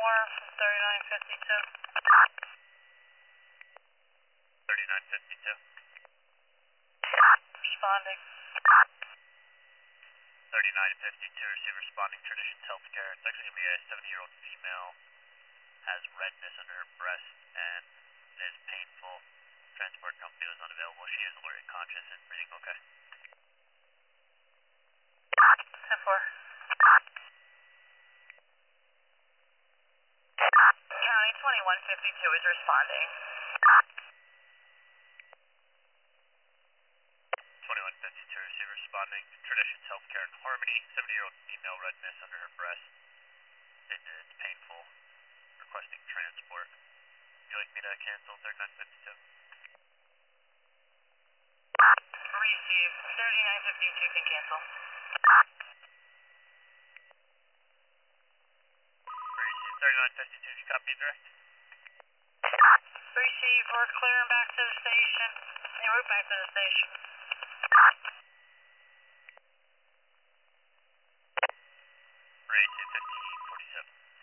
more from 3952. 3952. Responding. 3952, receive responding Traditions Healthcare. It's actually going to be a 70-year-old female, has redness under her breast, and it is painful. Transport company was unavailable. She is already conscious and breathing okay. 10-4. County 2152 is responding. 2152, receive responding Traditions Healthcare in Harmony. 70-year-old female, redness under her breast. It is painful. Requesting transport. Would you like me to cancel 3952? Receive. 3952 can cancel. Receive 3952, did you copy direct? Receive. We're clearing back to the station. En route back to the station. Receive 1547.